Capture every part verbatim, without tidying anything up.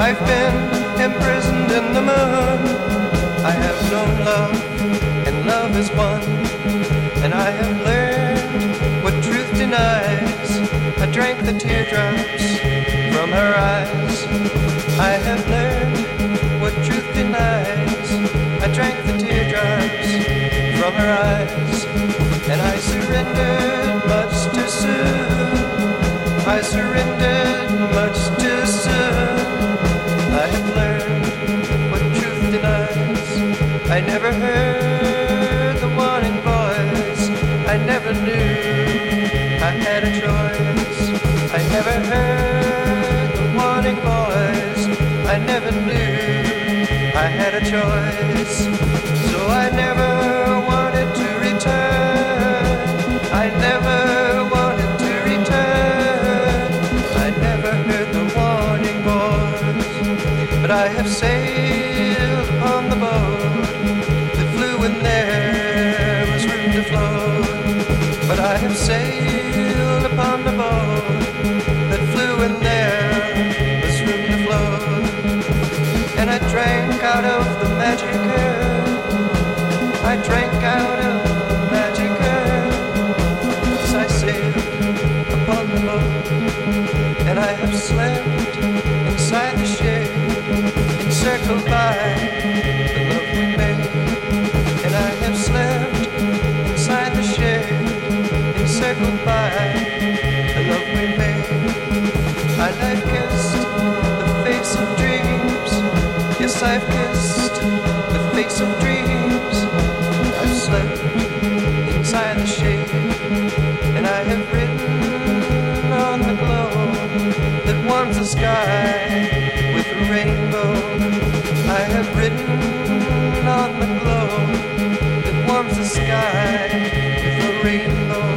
I've been imprisoned in the moon. I have known love, and love is one. And I have learned what truth denies. I drank the teardrops from her eyes. I have learned what truth denies. I drank the teardrops from her eyes. And I surrendered much too soon. I surrendered much too soon. I have learned what truth denies. I never heard the warning voice. I never knew I had a choice. I never heard the warning voice. I never knew I had a choice. So I never wanted to return. I never wanted to return. I never heard the warning voice. But I have sailed upon the boat that flew when there was room to float. But I have sailed upon the boat that flew when there was room to float. And I drank out of the magic urn. I drank out of the magic urn as I sailed upon the boat. And I have slept inside the shade, encircled by the love we made. And I have slept inside the shade, encircled by the love we made. And I've kissed the face of dreams. Yes, I've kissed the face of dreams. I've slept inside the shade, and I have written on the glow that warms the sky with a rainbow. I have written on the glow that warms the sky with a rainbow.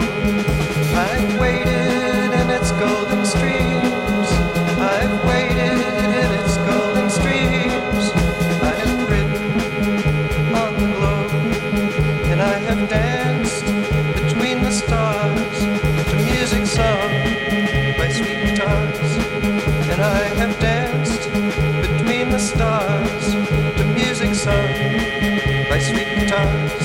I've waited in its golden streams. I've waited in its golden streams. I have written on the glow, and I have danced between the stars to music sung by sweet guitars. And I have danced between the stars to music sung by sweet guitars.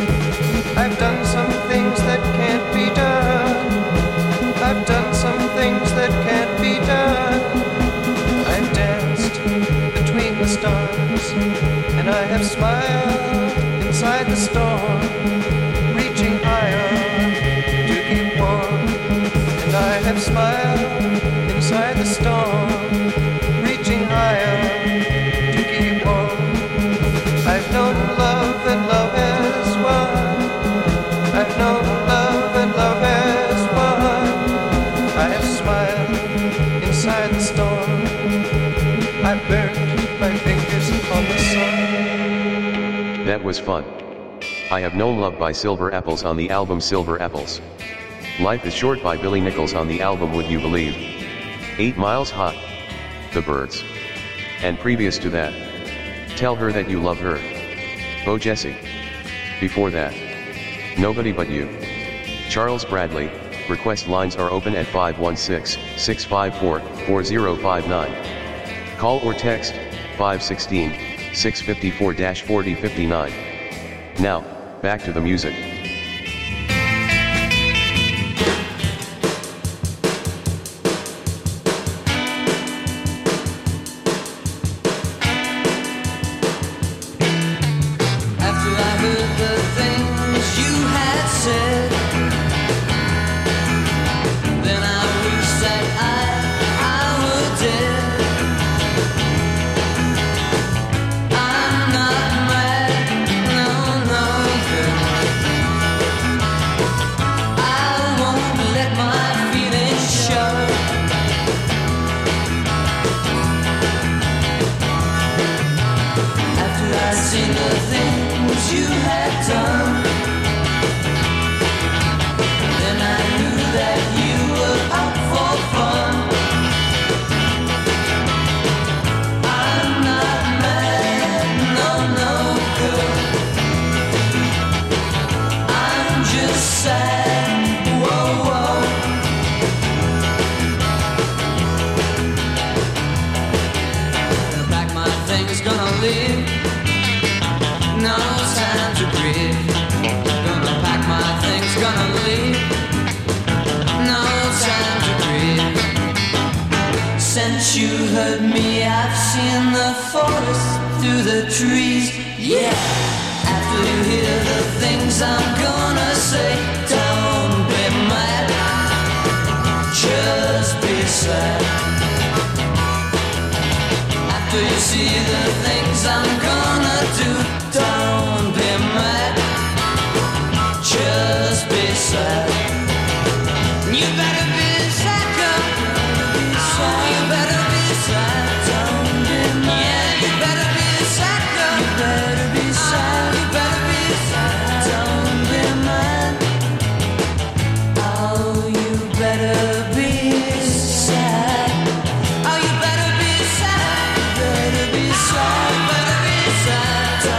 I've done some things that can't be done. I've done some things that can't be done. I've danced between the stars, and I have smiled inside the storm, reaching higher to keep warm. And I have smiled inside the storm, reaching higher to keep warm. I've known love and love has won. I've known love and love has won. I have smiled inside the storm. I burned my fingers on the sun. That was fun. I Have Known Love by Silver Apples on the album Silver Apples. Life is Short by Billy Nichols on the album Would You Believe. Eight Miles High. The Birds. And previous to that, Tell Her That You Love Her. Bo Jessie. Before that, Nobody But You. Charles Bradley. Request lines are open at five one six, six five four, four zero five nine. Call or text five one six, six five four, four zero five nine. Now, back to the music. After I heard the things you had said, then I wished that I, I were dead. I'm not mad, no, no, leave. No time to grieve. Gonna pack my things, gonna leave. No time to grieve. Since you heard me, I've seen the forest through the trees. Yeah. After you hear the things I'm gonna say, don't be mad, just be sad. After you see the things I'm gonna do, don't be mad, just be sad. You better be sad, girl. You better be sad. Don't be mad. Yeah, you better be sad, girl. You better be sad. You better be sad. Don't be mad. Oh, you better be sad. Oh, you better be sad. You better be sad. You better be sad.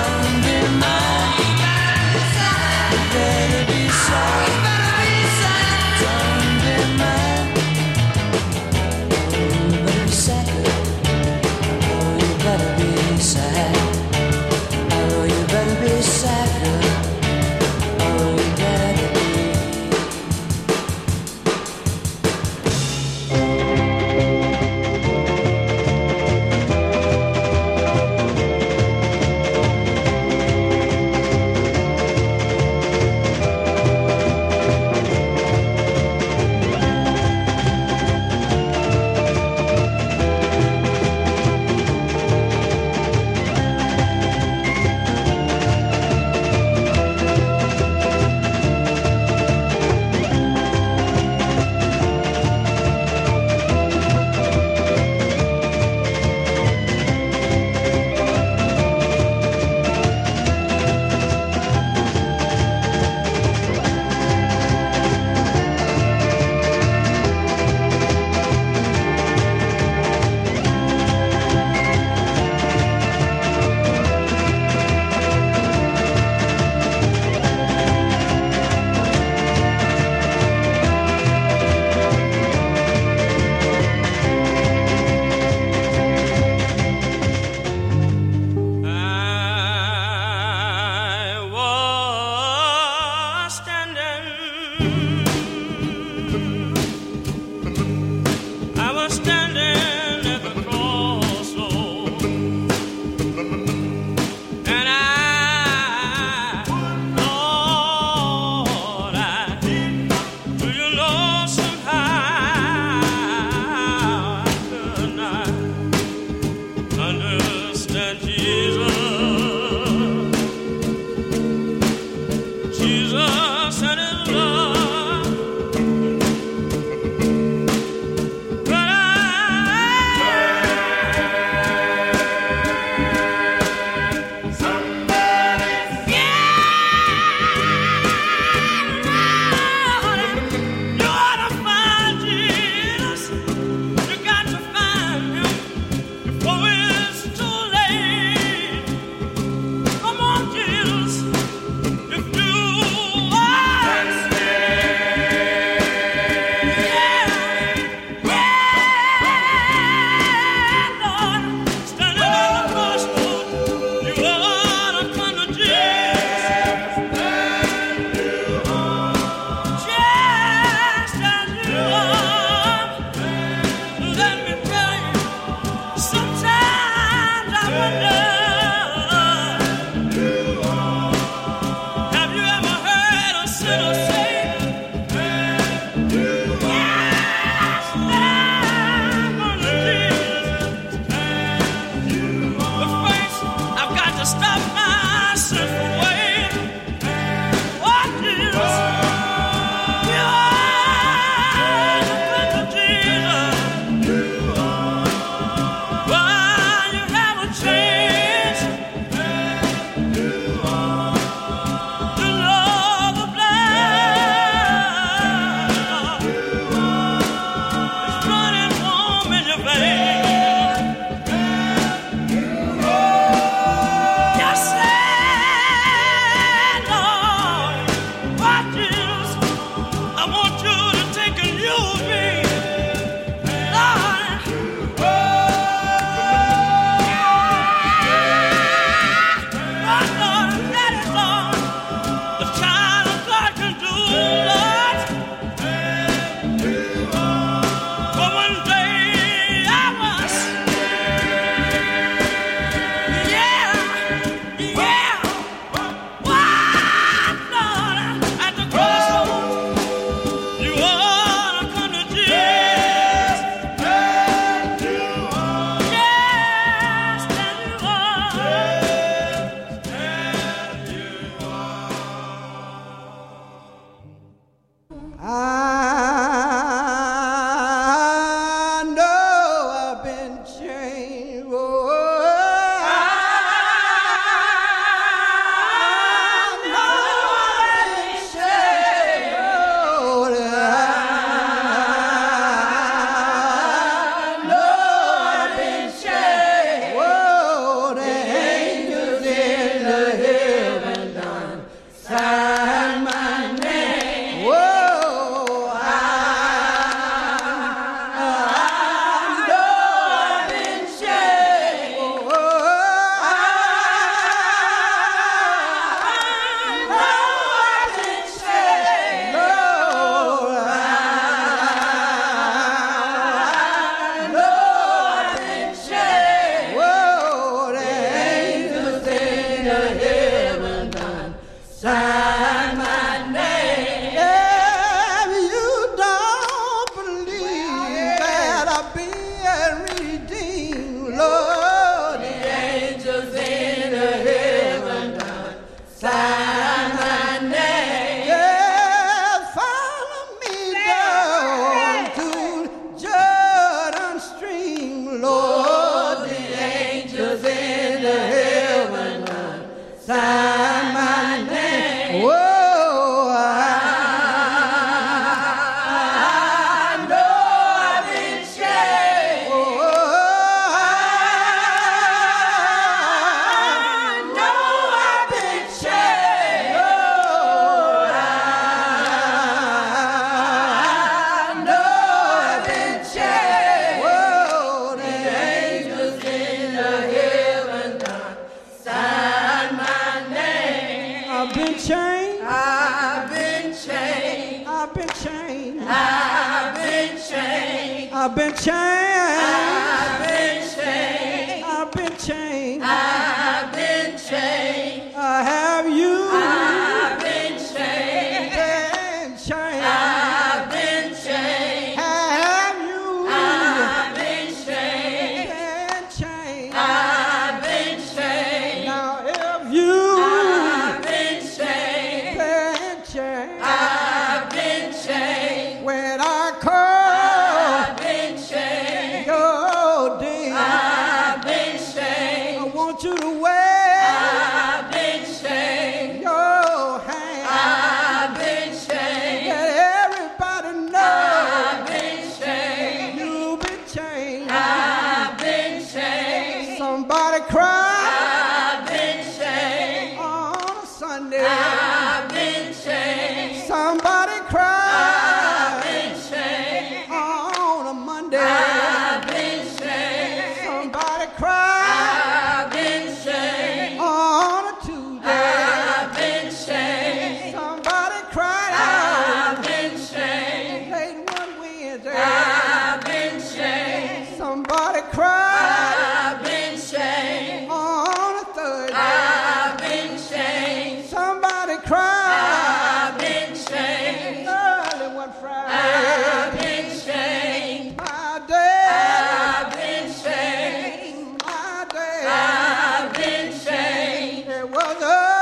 I've been changed. I've been changed. I've been changed. I've been changed. I have you. I've been changed. Been changed. I've been changed. Have you. I've been changed. Been changed. I've been changed. Now if you. I've been changed. Been changed. I've been changed. When I call. I've been changed. Your day. I've been changed. I want you to wear. I've been changed. Your hand. I've been changed. Let everybody know. I've been changed. You've been changed. I've been changed. Somebody cry I've been changed. on a Sunday. I've been changed. Somebody cry I've been changed. on a Monday. I've been changed. Somebody cry I've been changed. on a Tuesday. I've been changed. Somebody cry out I've been changed. late one Wednesday. I've been changed. Somebody cry I've been changed. on a Thursday. I've been changed. Somebody cry I've been changed. early one Friday. I've been changed. My day, I've been changed. my day. I've been changed. It was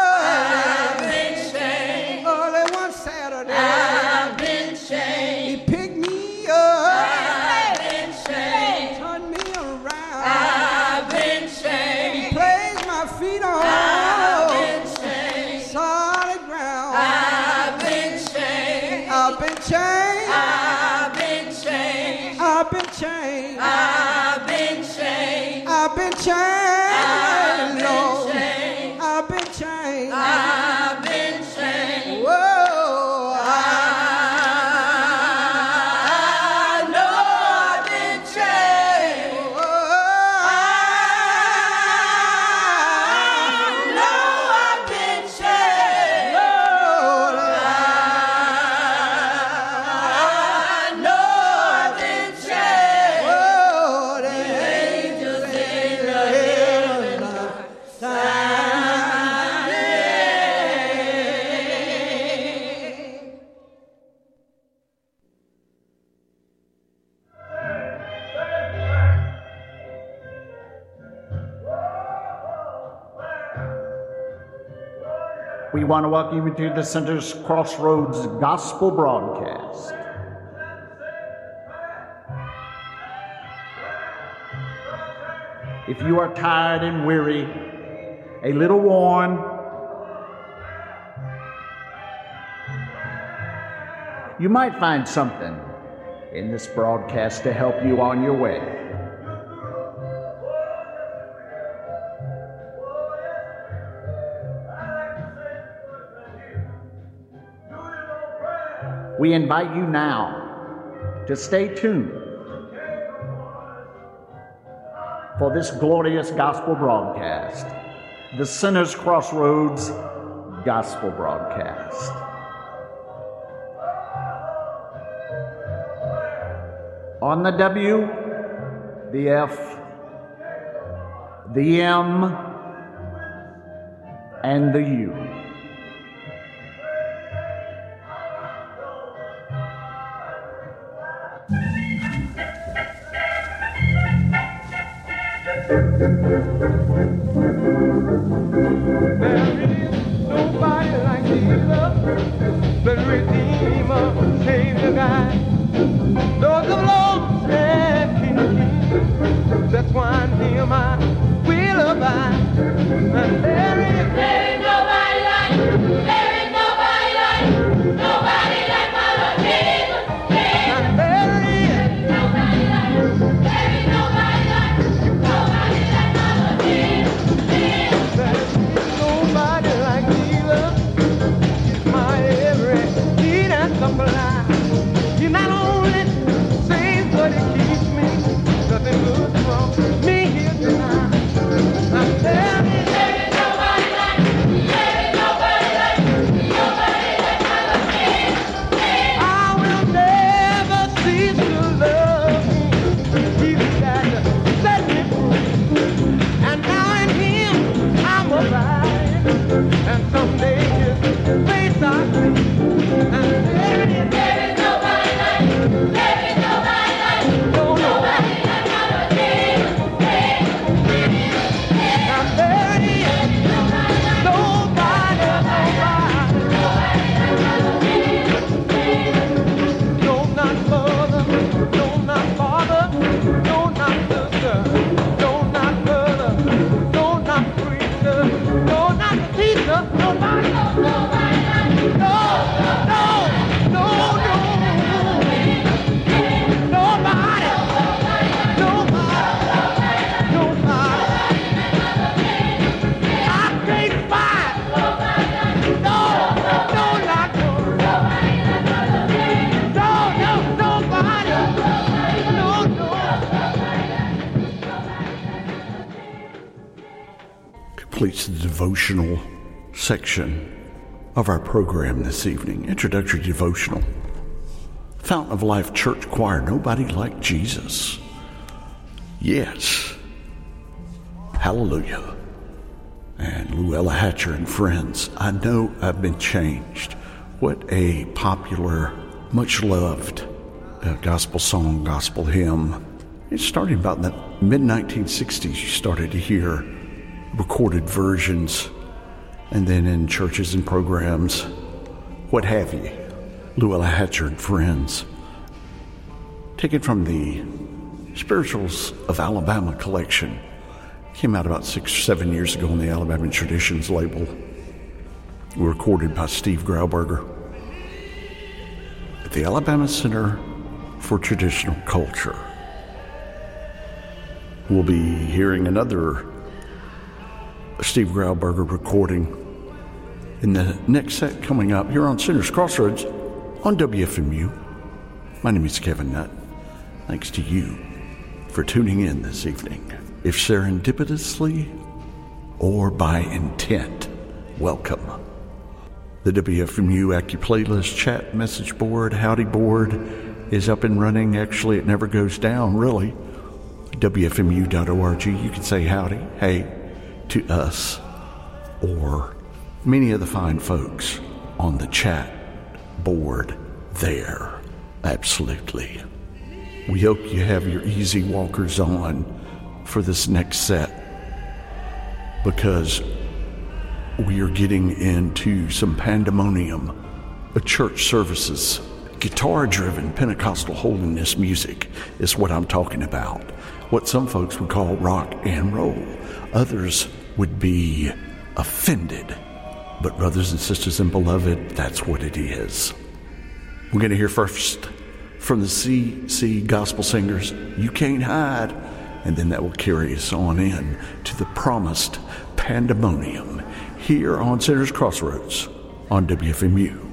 I've early, been changed. early one Saturday. I've been He changed. picked me up, I've been changed. turned me around, I've been changed. placed my feet I've on been changed. solid ground. I've been changed. I've been changed. I've been changed. I've been changed. I've been changed. I've been I've changed, been Lord. changed. I've been changed. I've been changed. Whoa, I know I've been changed. I know I've been changed. I know I've been changed. Angels in the heaven We want to welcome you to the Center's Crossroads Gospel Broadcast. If you are tired and weary, a little worn, you might find something in this broadcast to help you on your way. We invite you now to stay tuned for this glorious gospel broadcast, the Center's Crossroads Gospel Broadcast. On the W, the F, the M, and the U. There is nobody like Jesus, the Redeemer, Savior, God. Lord of Lords and King of Kings, that's why in Him I will abide. And there is, There is nobody like you. There is nobody like you. Nobody like my Lord Jesus. and there is, Nobody like you. There is nobody like you. Nobody like my Lord Jesus. there is nobody like Jesus. He's my everything. completes the devotional section of our program this evening. Introductory devotional. Fountain of Life Church Choir, Nobody Like Jesus. Yes. Hallelujah. And Luella Hatcher and Friends, I Know I've Been Changed. What a popular, much loved uh, gospel song, gospel hymn. It started about in the mid nineteen sixties. You started to hear recorded versions, and then in churches and programs, what have you. Luella Hatcher and Friends. Taken from the Spirituals of Alabama collection. Came out about six or seven years ago on the Alabama Traditions label. Recorded by Steve Grauberger at the Alabama Center for Traditional Culture. We'll be hearing another Steve Grauberger recording in the next set coming up here on Center's Crossroads on W F M U. My name is Kevin Nutt. Thanks to you for tuning in this evening. If serendipitously or by intent, welcome. The W F M U AccuPlaylist chat message board, howdy board, is up and running. Actually, it never goes down, really. W F M U dot org. You can say howdy, hey, to us, or many of the fine folks on the chat board there. Absolutely. We hope you have your easy walkers on for this next set, because we are getting into some pandemonium of church services. Guitar-driven Pentecostal holiness music is what I'm talking about. What some folks would call rock and roll. Others would be offended. But brothers and sisters and beloved, that's what it is. We're going to hear first from the C C Gospel Singers, You Can't Hide. And then that will carry us on in to the promised pandemonium here on Center's Crossroads on W F M U.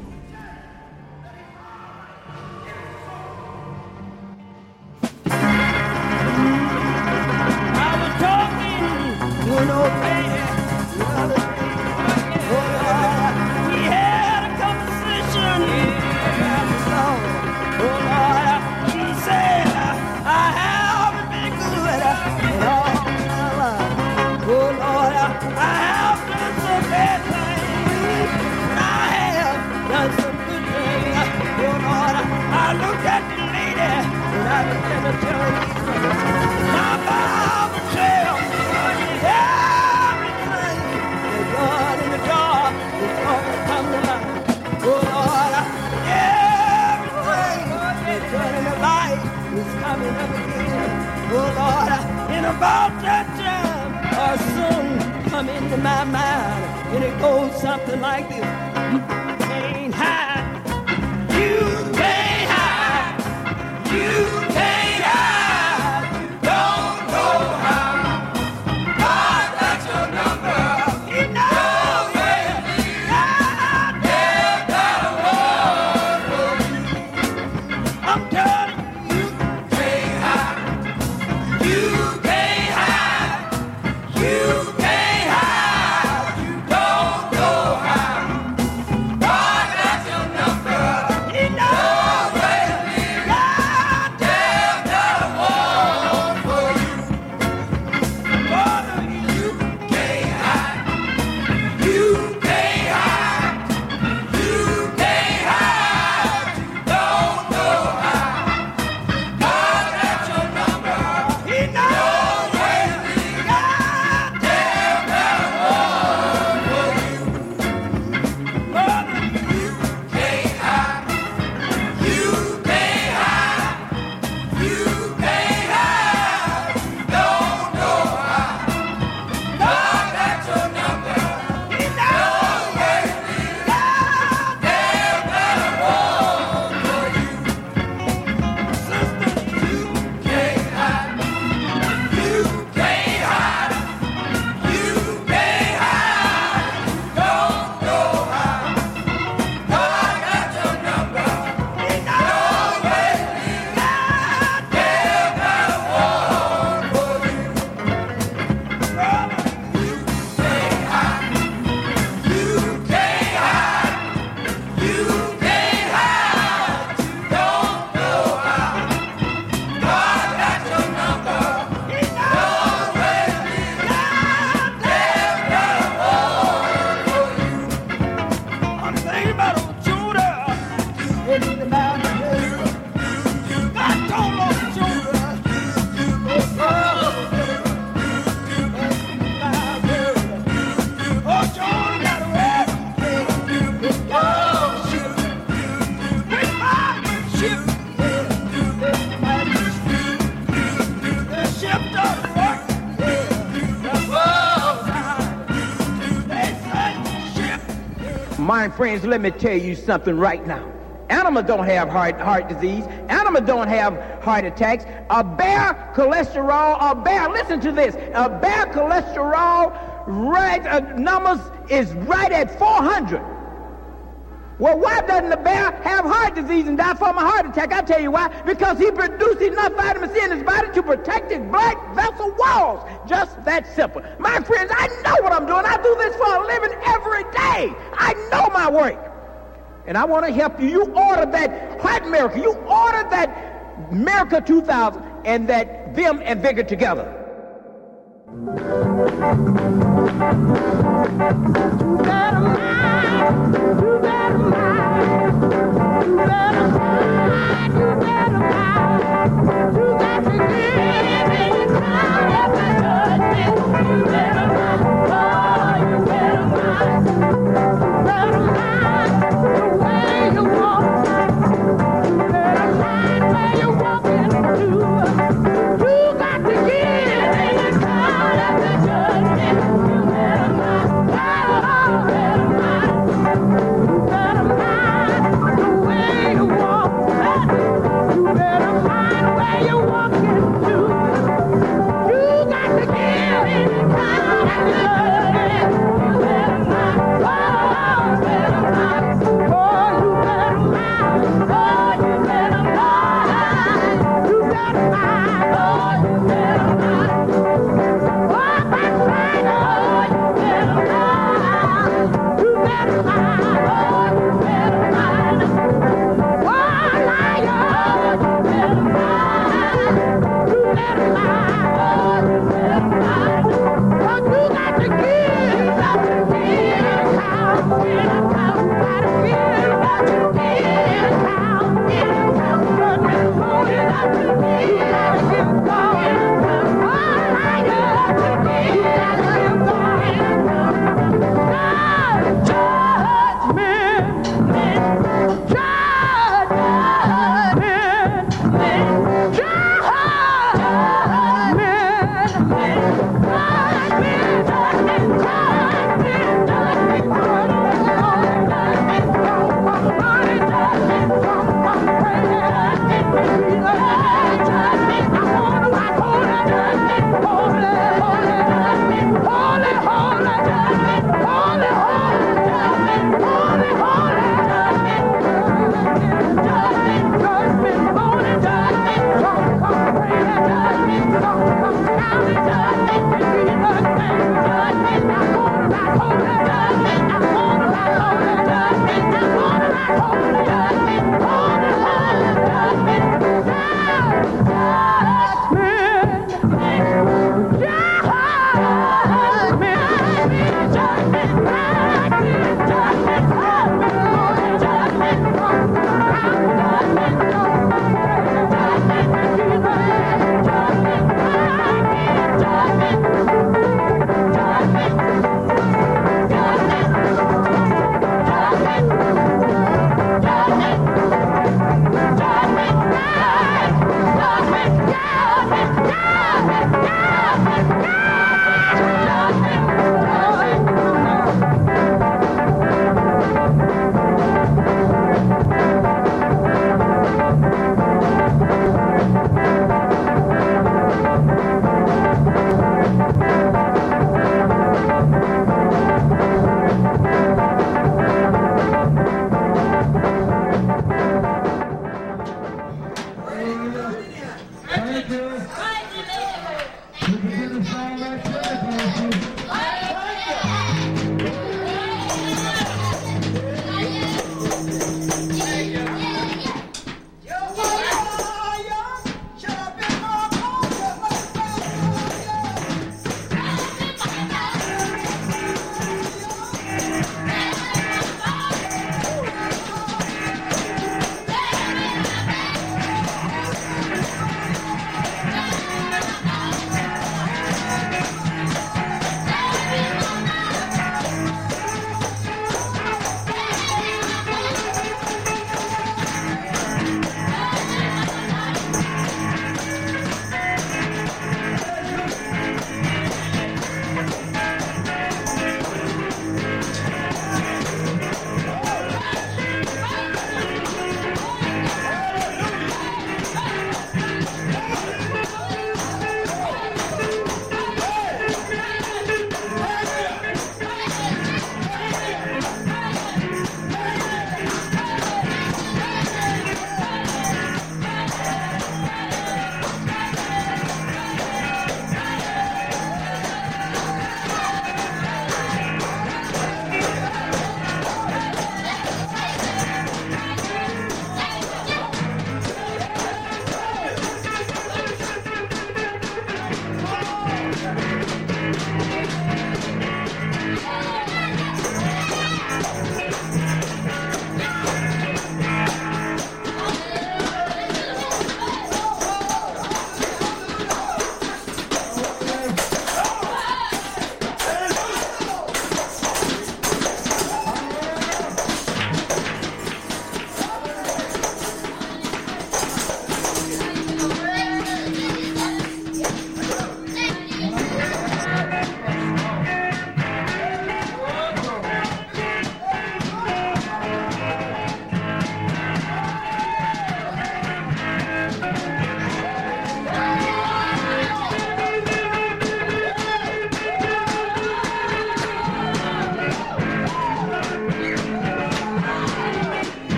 You My friends, let me tell you something right now. Animals don't have heart heart disease. Animals don't have heart attacks. A bear cholesterol, a bear, listen to this, a bear cholesterol right uh, numbers is right at four hundred. Well, why doesn't the bear have heart disease and die from a heart attack? I'll tell you why. Because he produced enough vitamin C in his body to protect his blood vessel walls. Just that simple. My friends, I know what I'm doing. I do this for a living every day. I know my work. And I want to help you. You order that Heart Miracle. You order that Miracle two thousand and that Vim and Vigor together. You better mind, you better mind, you better mind, you better mind. You got to give it time after judgment. You better mind, oh, you better mind. You better mind the way you walk. You better mind where you're walking to. You got to give it time after judgment. You better mind, oh, better mind. You better mind the way you walk. You better mind where you're walking to. You got to give it time after judgment. You better mind, oh, better mind. Oh, you better mind. Oh, you better mind. You better mind. Oh, you better mind. Oh, my friend, oh, you better mind. You better mind. Oh, you better mind. Oh, liar, you better mind. You better mind. Oh, you better mind. But you got to give, got to give account, give account, gotta give what you give account, give account. Judgment morning, got to give, gotta give God account. Oh, liar, to give, gotta give God account. Judgment, judgment, judgment,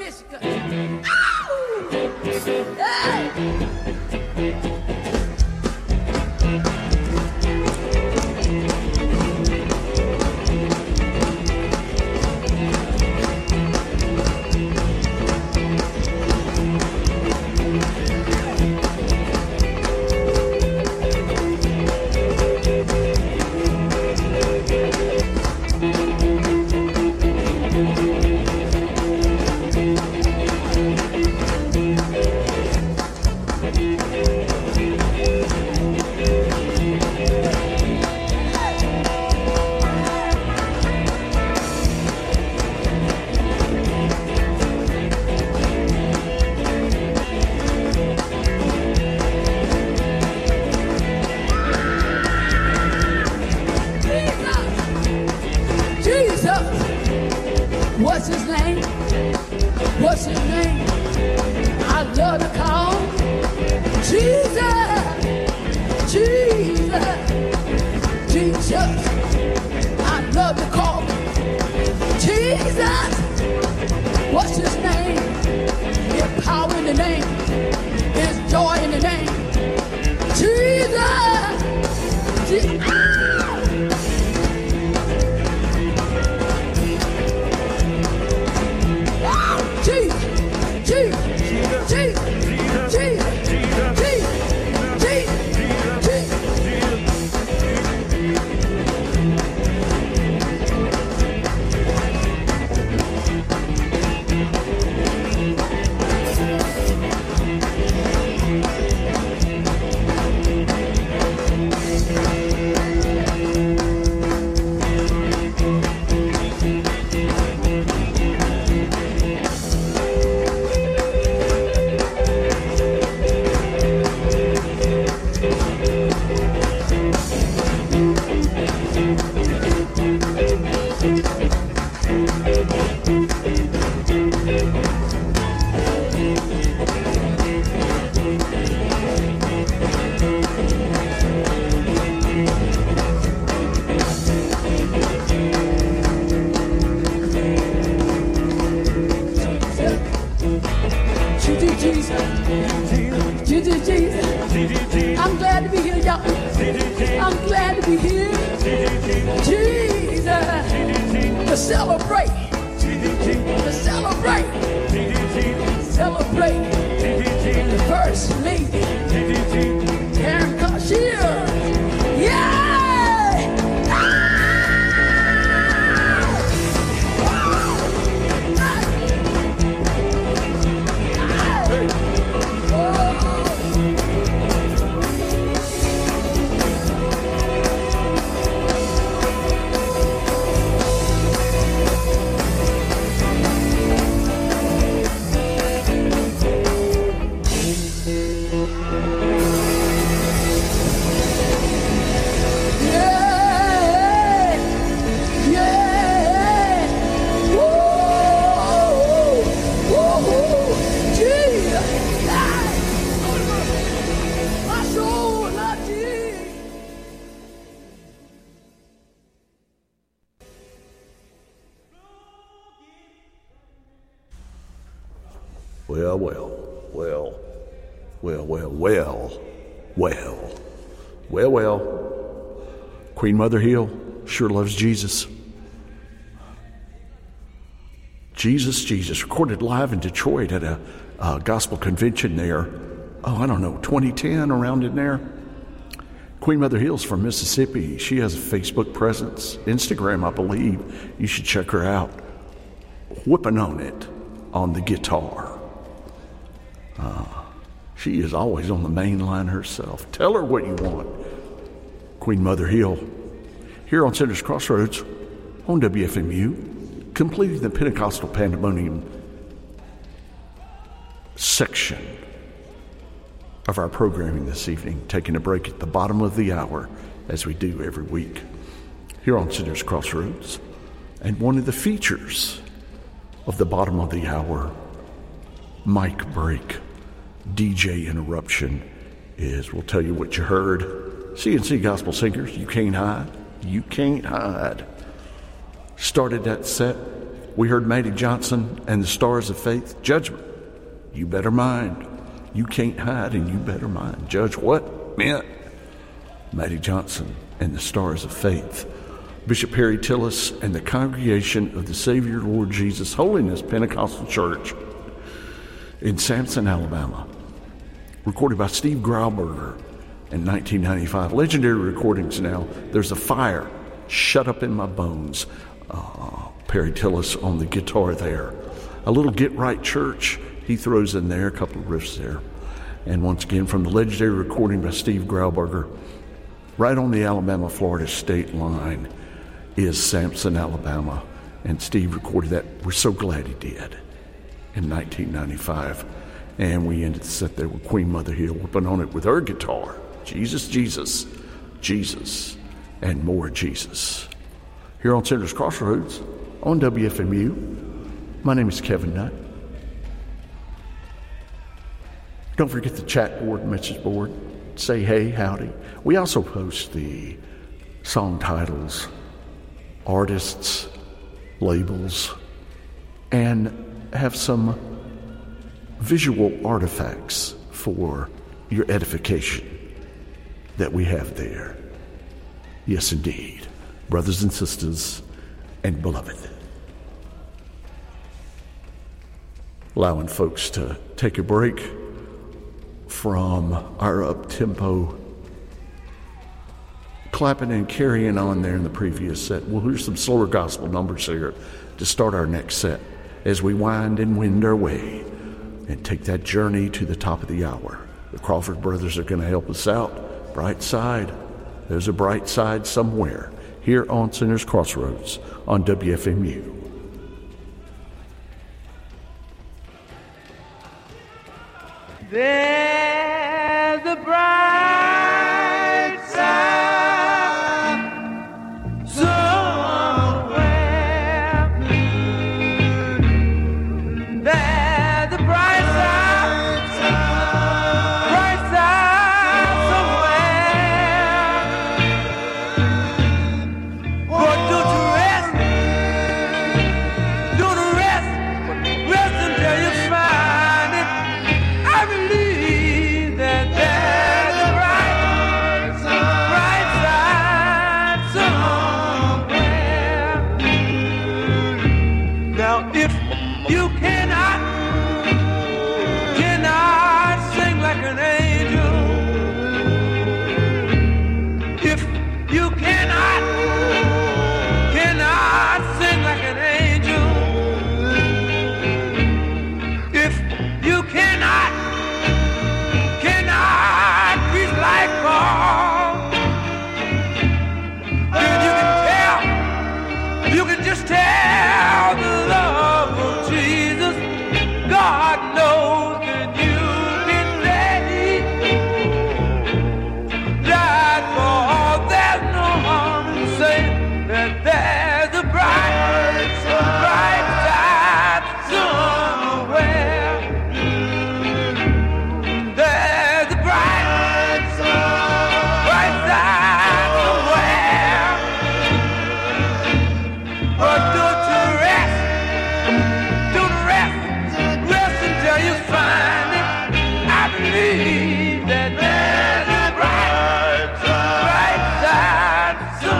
Michigan. Ow! Hey! What's his name? What's his name? I love to call Jesus, Jesus, Jesus. I love to call Jesus. What's his name? There's power in the name. There's joy in the name. Jesus. Je- ah! I'm glad to be here, y'all. I'm glad to be here. Jesus, to celebrate, to celebrate, celebrate the First Lady, Karen Cashier. Yeah! Well, well, well, well, well, well, well, well, well. Queen Mother Hill sure loves Jesus. Jesus, Jesus, recorded live in Detroit at a, a gospel convention there. Oh, I don't know, twenty ten, around in there. Queen Mother Hill's from Mississippi. She has a Facebook presence, Instagram, I believe. You should check her out. Whipping on it on the guitar. Uh, she is always on the main line herself. Tell her what you want. Queen Mother Hill, here on Center's Crossroads on W F M U, completing the Pentecostal Pandemonium section of our programming this evening, taking a break at the bottom of the hour, as we do every week, here on Center's Crossroads. And one of the features of the bottom of the hour, mic break, D J interruption, is we'll tell you what you heard. C N C Gospel Singers, You Can't Hide. You Can't Hide. Started that set We heard Maddie Johnson and the Stars of Faith. Judgment. You better mind. You can't hide and you better mind. Judge what? Meant. Maddie Johnson and the Stars of Faith. Bishop Harry Tillis and the Congregation of the Savior Lord Jesus Holiness Pentecostal Church in Samson, Alabama. Recorded by Steve Grauberger in nineteen ninety-five. Legendary recordings now. There's a fire shut up in my bones. Uh, Perry Tillis on the guitar there. A little Get Right Church he throws in there, a couple of riffs there. And once again, from the legendary recording by Steve Grauberger, right on the Alabama-Florida state line is Samson, Alabama. And Steve recorded that. We're so glad he did in nineteen ninety-five. And we ended the set there with Queen Mother Hill whipping on it with her guitar. Jesus, Jesus, Jesus, and more Jesus. Here on Center's Crossroads on W F M U. My name is Kevin Nutt. Don't forget the chat board, message board. Say hey, howdy. We also post the song titles, artists, labels, and have some visual artifacts for your edification that we have there. Yes, indeed. Brothers and sisters and beloved. Allowing folks to take a break from our up-tempo clapping and carrying on there in the previous set. Well, here's some slower gospel numbers here to start our next set as we wind and wind our way and take that journey to the top of the hour. The Crawford brothers are going to help us out. Bright side. There's a bright side somewhere here on Center's Crossroads on W F M U. There's a bright side somewhere. There's a bright side, bright side somewhere. But don't you rest, don't rest, rest until you find it. I believe that there's a bright, bright side somewhere. Now, if you cannot, cannot sing like an angel, if you cannot, cannot sing like an angel, if you cannot, cannot preach like Paul, then you can tell, you can just tell the love of Jesus. God knows that you can say, died for all. There's no harm in saying that there's a bright, bright side somewhere. There's a bright, bright side somewhere. But don't you rest, don't rest, rest until you find it. I believe that there's a bright, bright side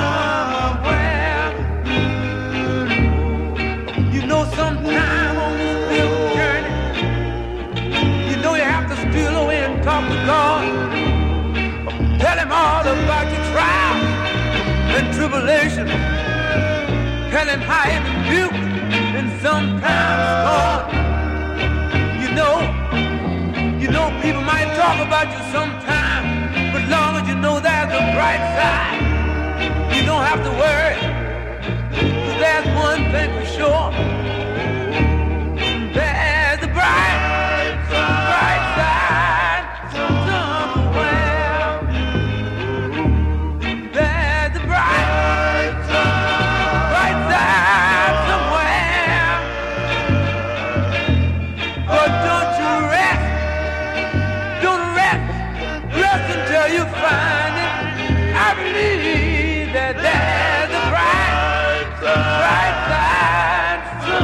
somewhere. You know, sometime on this little journey, you know you have to steal away and talk to God. Tell him all about your trial and tribulation. Tell him how you rebuked and sometimes scorned. You know, you know people might talk about you sometime, but as long as you know there's a bright side, you don't have to worry. 'Cause there's one thing for sure. There's a bright, bright side somewhere. There's a bright, bright side somewhere. But don't you rest, don't rest, rest until you find it. I believe that there's a bright, bright side somewhere.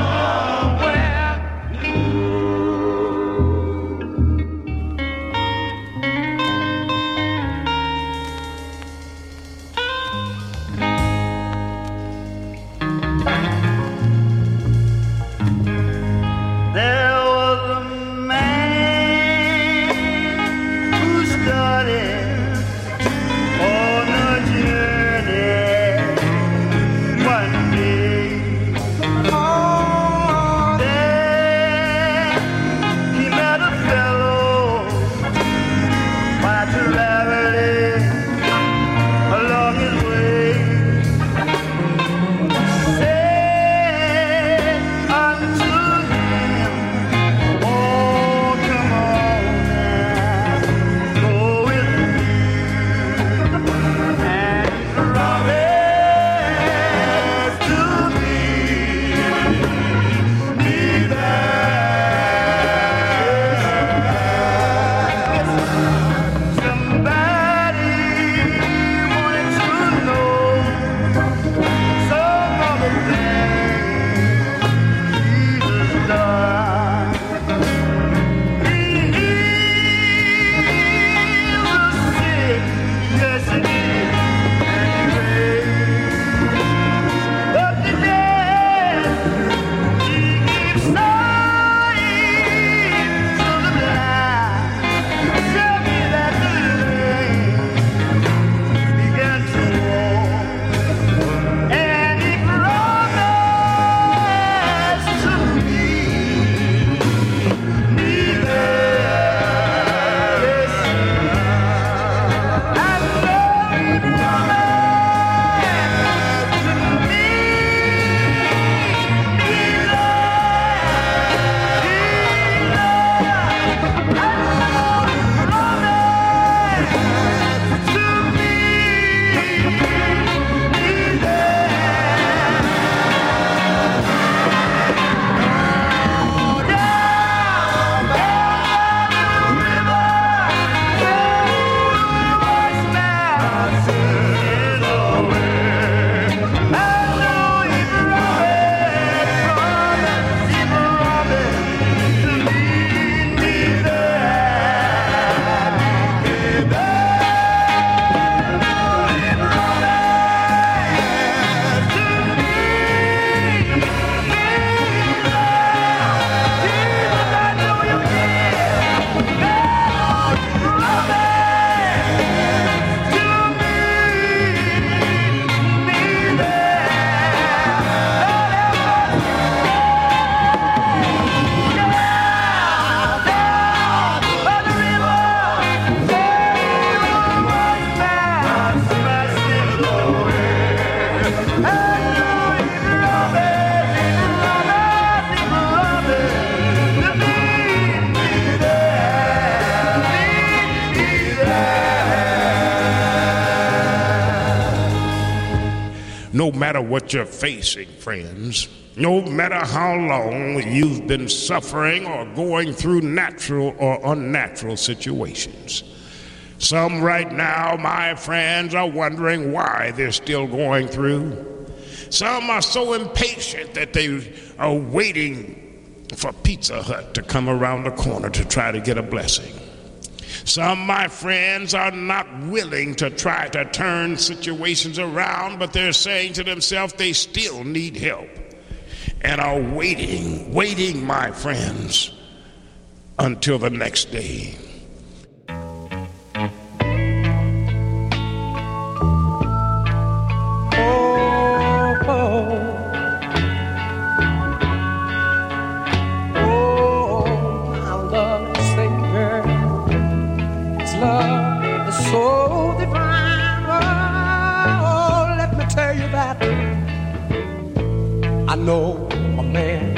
no matter what you're facing, friends, no matter how long you've been suffering or going through natural or unnatural situations. Some right now, my friends, are wondering why they're still going through. Some are so impatient that they are waiting for Pizza Hut to come around the corner to try to get a blessing. Some, my friends, are not willing to try to turn situations around, but they're saying to themselves they still need help and are waiting, waiting, my friends, until the next day. I know a man,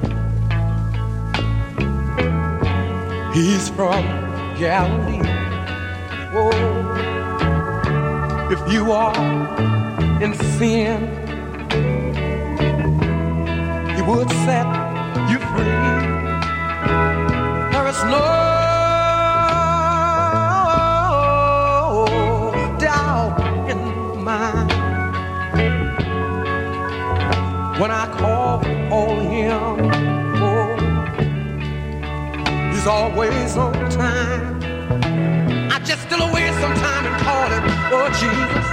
he's from Galilee. Oh, if you are in sin, he would set you free. There is no doubt in my when I call on him, oh, he's always on time. I just still away some time and call him, oh Jesus.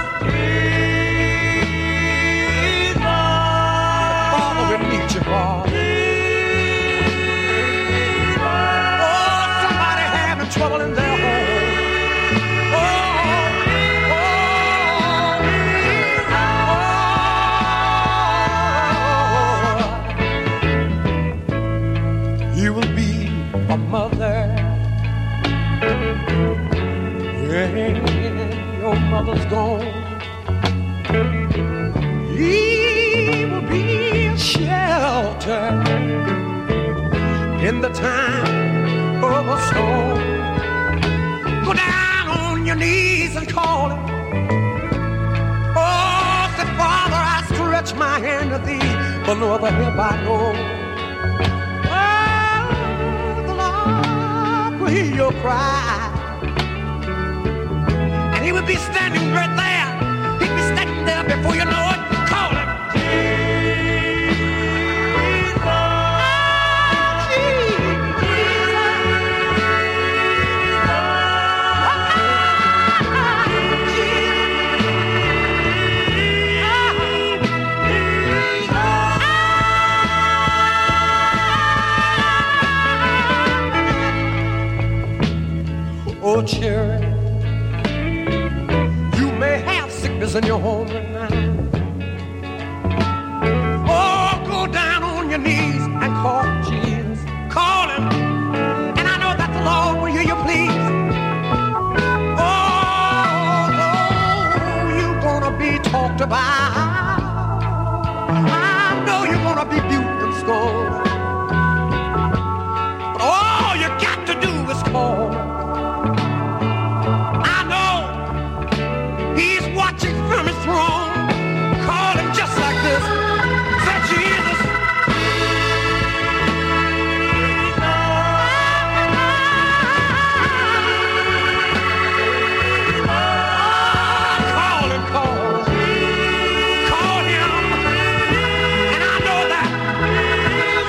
Jesus. Father, we need you, Father. Jesus. Oh, somebody having trouble in their home. A mother, when your mother's gone, he will be a shelter in the time of a storm. Go down on your knees and call him. Oh, say, Father, I stretch my hand to thee, but no other help I know. Hear your cry, and he would be standing right there. He'd be standing there before you know it. Call him. Oh, children, you may have sickness in your home right now. Oh, go down on your knees and call Jesus. Call him, and I know that the Lord will hear you, please. Oh, oh, you're gonna be talked about. I know you're gonna be viewed and scolded. But all you got to do is call him. From his throne, call him just like this. Say, Jesus. Call him, call him. Call him. And I know that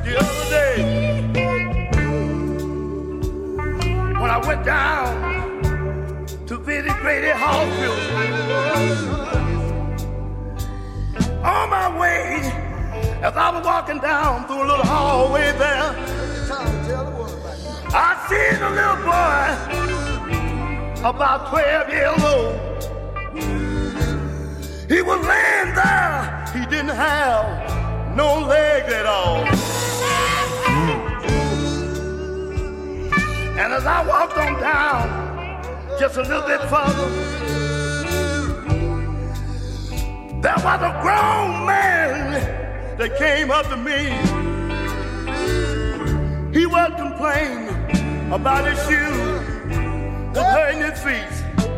The other day, when I went down to visit Grady Hospital, on my way, as I was walking down through a little hallway there, I seen a little boy about twelve years old. He was laying there. He didn't have no legs at all. And as I walked on down just a little bit further, there was a grown man that came up to me. He was complaining about his shoes that hurting his feet.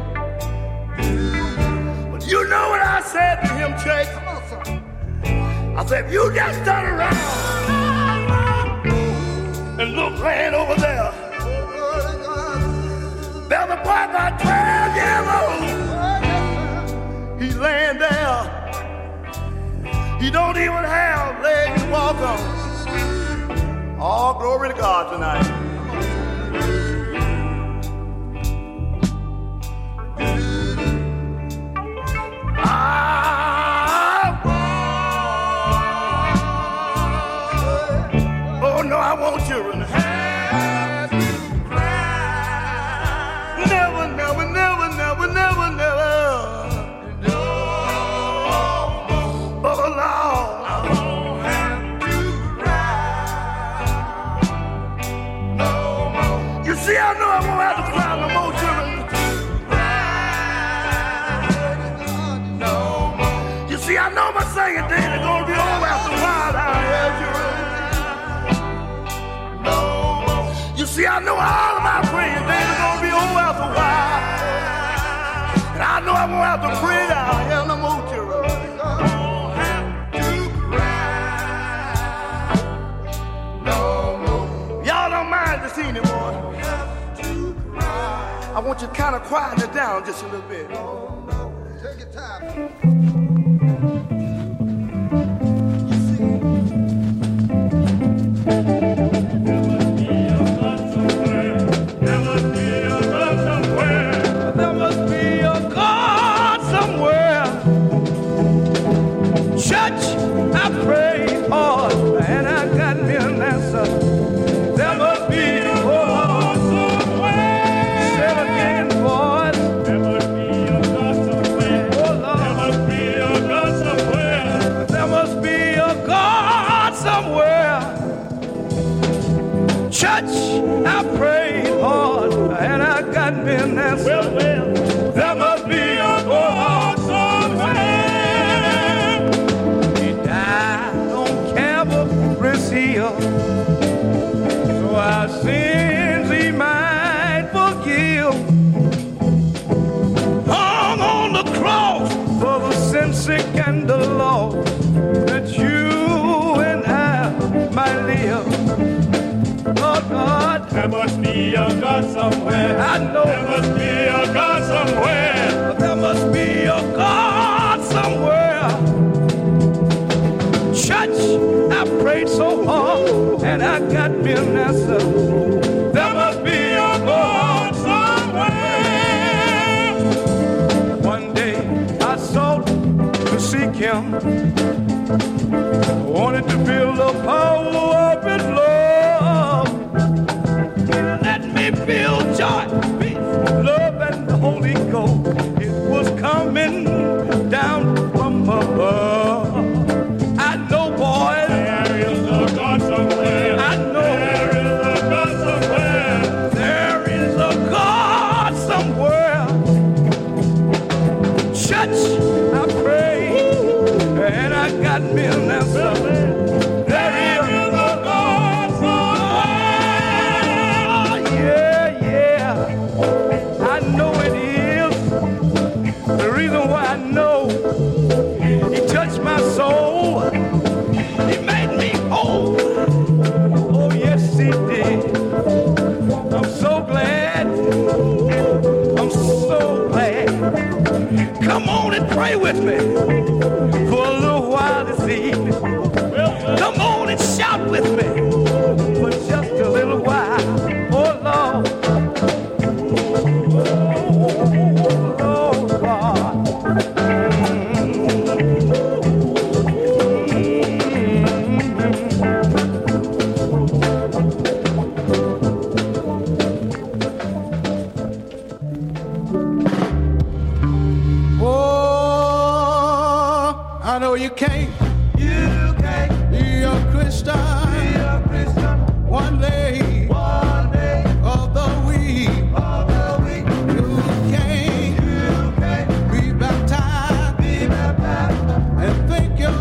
But you know what I said to him, Chase? I said, if you just turn around and look right over there, there's a boy about twelve years old. He's laying there. He don't even have legs to walk on. All glory to God tonight. Ah, oh no, I want children. Have to cry. Never, never, never, never, never, never. No, oh Lord, I won't have to cry. No more. You see, I know I won't have to cry no more, children. See, I know my singing days are gonna be over after a while down here, children. No more. You see, I know all of my praying days are gonna be over after a while. And I know I won't have to pray down here no more, children. Don't have to cry. No more. Y'all don't mind this anymore. I want you to kind of quieten it down just a little bit. Take your time. Well, well, there must be a God somewhere. He died on Calvary's hill, so our sins he might forgive. Hung on the cross for the sin sick and the lost, that you and I might live. Oh God, there must be a God somewhere. I know there must be a God somewhere. There must be a God somewhere. Church, I prayed so hard and I got me an answer. There must be a God somewhere. One day I sought to seek Him. I wanted to feel the power of His love. Feel joy, peace, love, and the Holy Ghost. It was coming down from above. I know, boys, there is a God somewhere. I know there is a God somewhere. There is a God somewhere. Church, I pray, and I got me an answer. There is a God somewhere. I know it is. The reason why I know, He touched my soul. He made me whole. Oh, yes, He did. I'm so glad. I'm so glad. Come on and pray with me for a little while this evening. Come on and shout with me. I know you can't. You can't Be a Christian. be a Christian One day one day of the week. of the week. You can't You can't be baptized be baptized. and think you're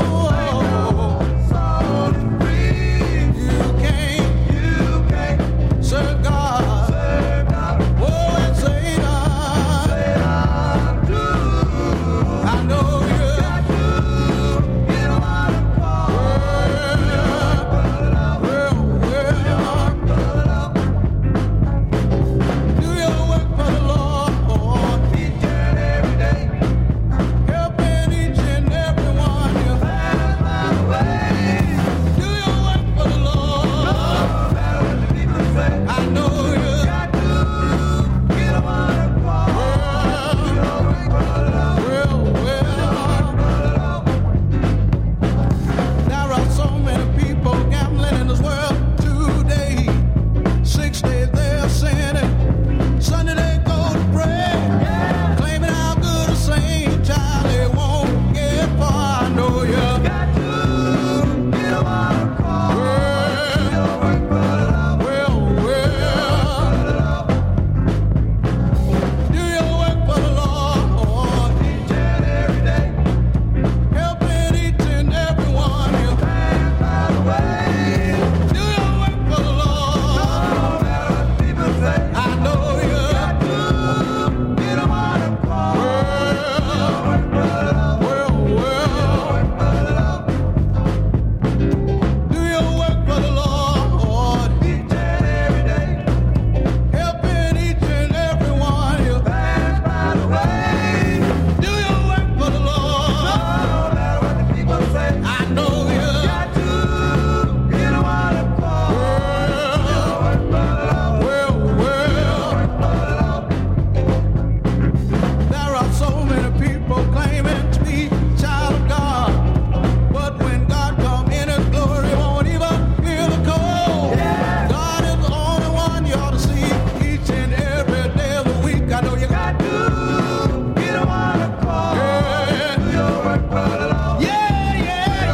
Soul is free. you can't You can't serve God. serve God. Oh, and Satan. Satan too. I know you. Got to get what I'm called. Well, well, do your work for the Lord. Each and every day. Helping each and every one. You Pass my way. do your work for the Lord. No matter what the people say. I know you. Got to get what I'm called. Well, well, there are so many people gambling in this world today. Six days they're sinning, Sunday they go to pray, claiming how good a saint child they won't get far. I know you. Got to get what I'm called. Well, well, well, do your work for the Lord. Each and every day. Helping each and every one. You Pass my way. do your work for the Lord. No matter what the people say. I know you. Got to get what I'm called. Well, well, do your work for the Lord. Each and every day. Helping each and every one. You Pass my way. do your work for the No Lord. matter what the people say. I know you. Got to get what I'm called. Well, well, there are so many people claiming to be child of God, but when God comes in His glory, won't even feel the cold. God is the only one you ought to see each and every day of the week. I know you got Got to get what I'm called. yeah, Do your work for the Lord. yeah, yeah,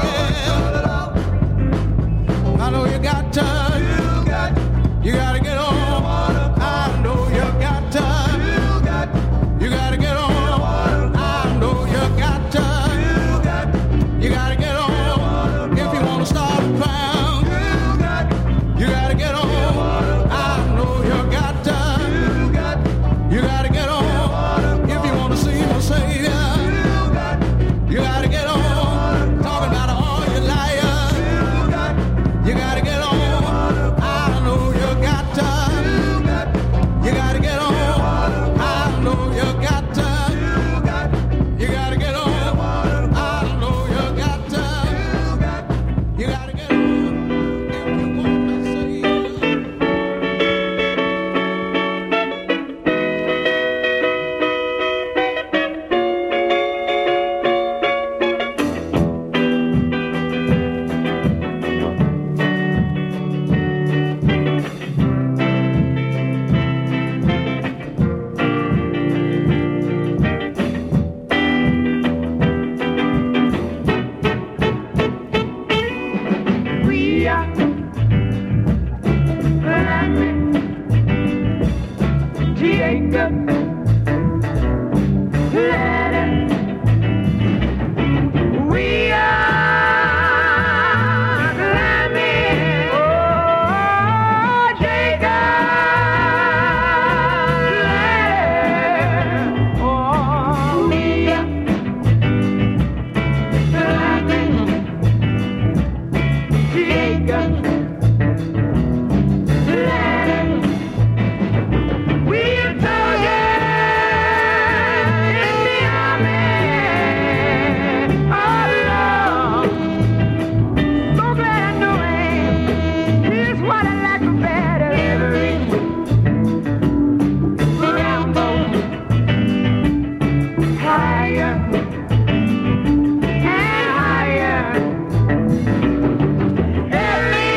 yeah. I know you got time. You got, You gotta get on. I know you got time. you got, You gotta get on. I know you got time. you got, You gotta get on. If you wanna start a pound, you got, you gotta get on. I know you got time. you got, You gotta get on. If you wanna see my Savior, you got, you gotta get on. Talking about all you liars. you got, You gotta get on. I know you got time. you got, You gotta get on. I know you got time. you got, You gotta get on. I know you got time. you got. You gotta get on. If you want to say We are climbing Jacob ladder. We are climbing oh Jacob ladder. Oh, we are climbing Jacob ladder. We're soldiers in the army. Oh Lord, so glad I know him. Here's what I like better. Every Rambo higher and higher. Every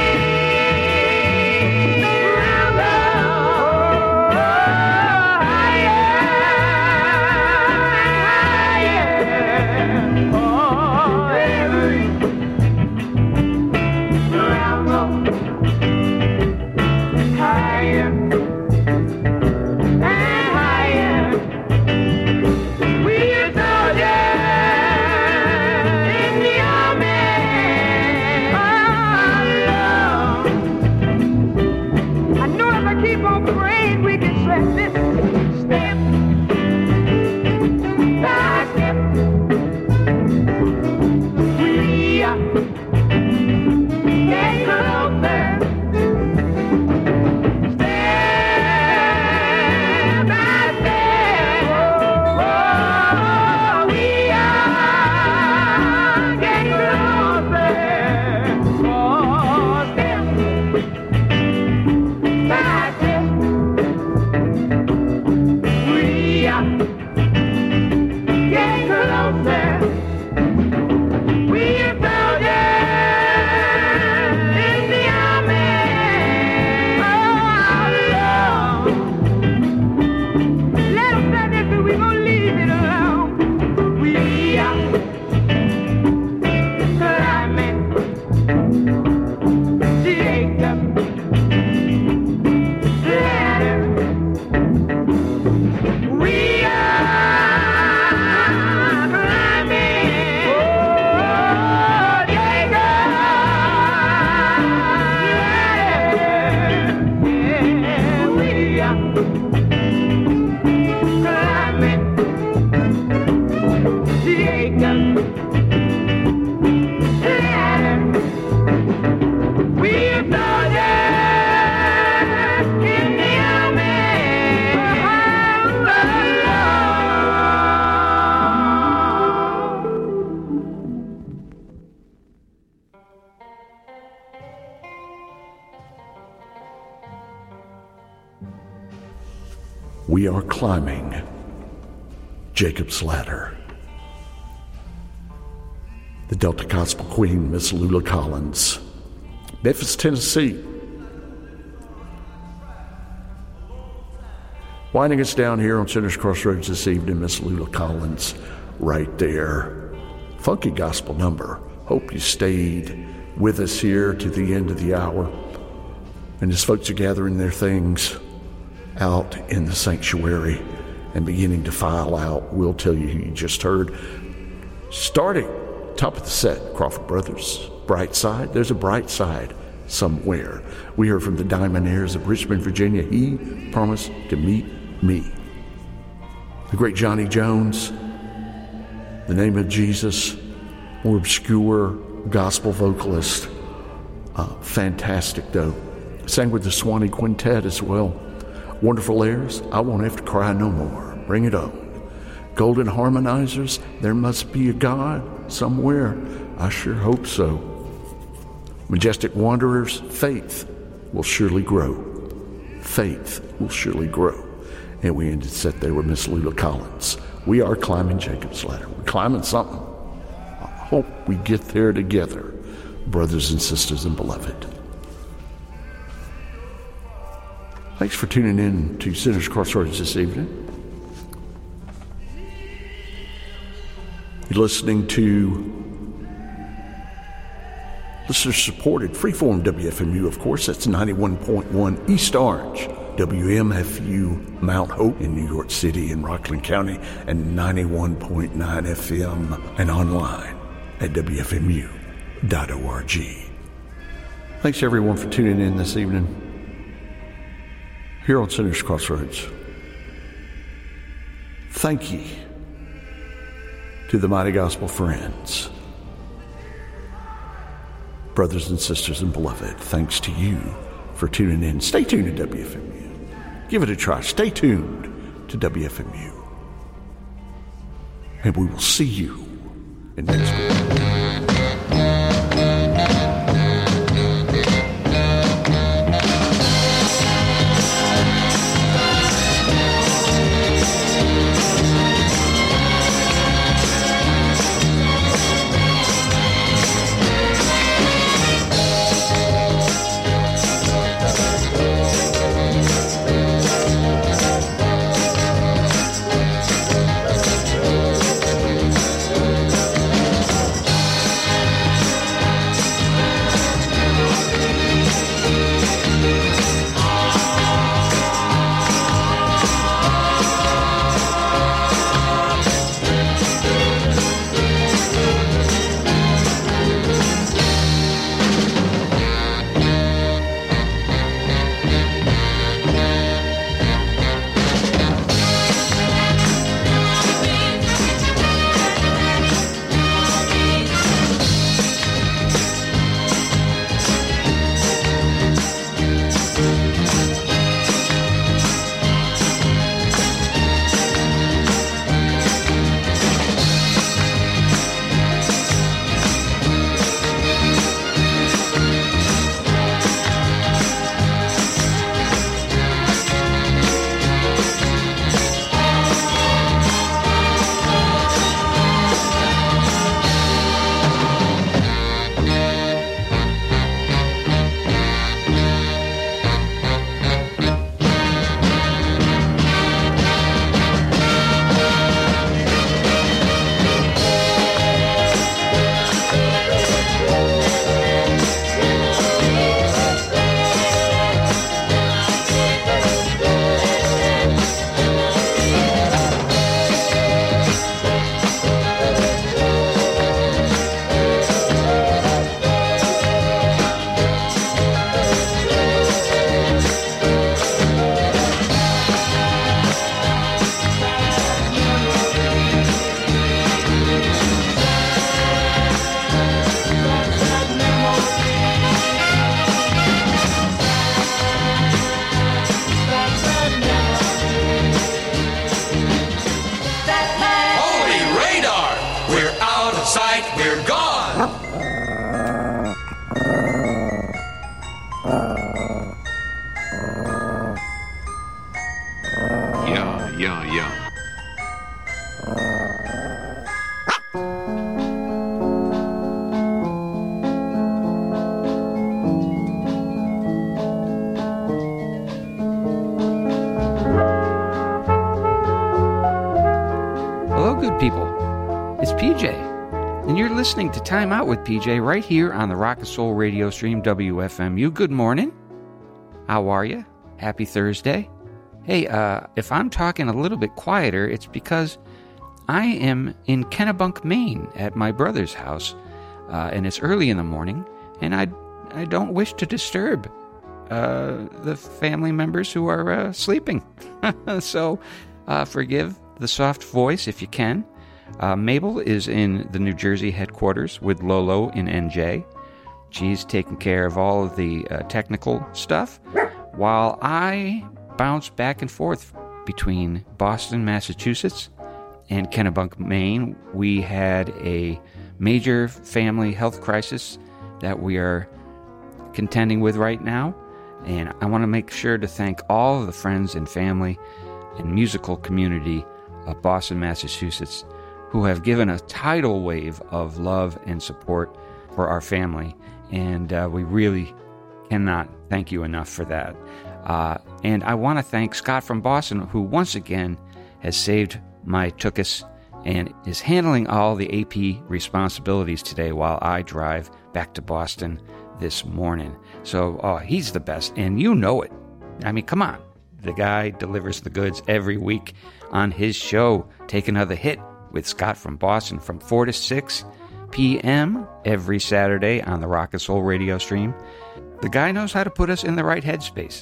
Rambo higher and higher. Oh. We are climbing Jacob's Ladder. The Delta Gospel Queen, Miss Lula Collins, Memphis, Tennessee. Winding us down here on Sinners Crossroads this evening, Miss Lula Collins, right there. Funky gospel number. Hope you stayed with us here to the end of the hour. And as folks are gathering their things out in the sanctuary and beginning to file out, we'll tell you who you just heard. Starting top of the set, Crawford Brothers, Bright Side. There's a bright side somewhere. We heard from the Diamond Heirs of Richmond, Virginia. He promised to meet me. The great Johnny Jones, The Name of Jesus, more obscure gospel vocalist. Uh, fantastic, though. Sang with the Swanee Quintet as well. Wonderful airs, I Won't Have to Cry No More. Bring it on. Golden Harmonizers, There Must Be a God Somewhere. I sure hope so. Majestic Wanderers, Faith Will Surely Grow. Faith Will Surely Grow. And we ended set there with Miss Lula Collins. We are climbing Jacob's Ladder. We're climbing something. I hope we get there together, brothers and sisters and beloved. Thanks for tuning in to Sinners Crossroads this evening. You're listening to listener-supported freeform W F M U, of course. That's ninety-one point one East Orange, W M F U Mount Hope in New York City and Rockland County, and ninety-one point nine F M and online at W F M U dot org. Thanks, everyone, for tuning in this evening here on Sinners Crossroads. Thank you to the Mighty Gospel Friends, brothers and sisters and beloved. Thanks to you for tuning in. Stay tuned to W F M U. Give it a try. Stay tuned to W F M U. And we will see you in next week. people. It's P J, and you're listening to Time Out with P J right here on the Rock and Soul radio stream, W F M U. Good morning. How are you? Happy Thursday. Hey, uh, if I'm talking a little bit quieter, it's because I am in Kennebunk, Maine, at my brother's house, uh, and it's early in the morning, and I, I don't wish to disturb uh, the family members who are uh, sleeping. So uh, forgive the soft voice if you can. Uh, Mabel is in the New Jersey headquarters with Lolo in N J. She's taking care of all of the uh, technical stuff, while I bounce back and forth between Boston, Massachusetts, and Kennebunk, Maine. We had a major family health crisis that we are contending with right now, and I want to make sure to thank all of the friends and family and musical community of Boston, Massachusetts, who have given a tidal wave of love and support for our family, and uh, we really cannot thank you enough for that. Uh, and I want to thank Scott from Boston, who once again has saved my tuchus and is handling all the A P responsibilities today while I drive back to Boston this morning. So, oh, he's the best, and you know it. I mean, come on. The guy delivers the goods every week on his show, Take Another Hit with Scott from Boston from four to six p.m. every Saturday on the Rock and Soul radio stream. The guy knows how to put us in the right headspace.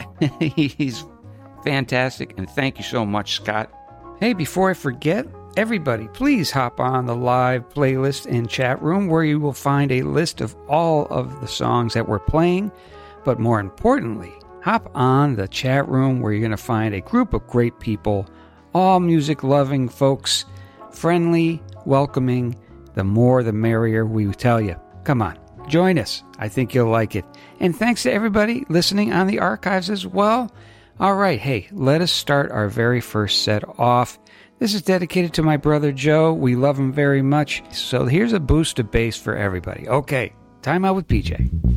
He's fantastic, and thank you so much, Scott. Hey, before I forget, everybody, please hop on the live playlist and chat room where you will find a list of all of the songs that we're playing. But more importantly, hop on the chat room where you're going to find a group of great people, all music-loving folks, friendly, welcoming. The more, the merrier, we tell you. Come on, join us. I think you'll like it. And thanks to everybody listening on the archives as well. All right, hey, let us start our very first set off. This is dedicated to my brother Joe. We love him very much. So here's a boost of bass for everybody. Okay, Time Out with P J.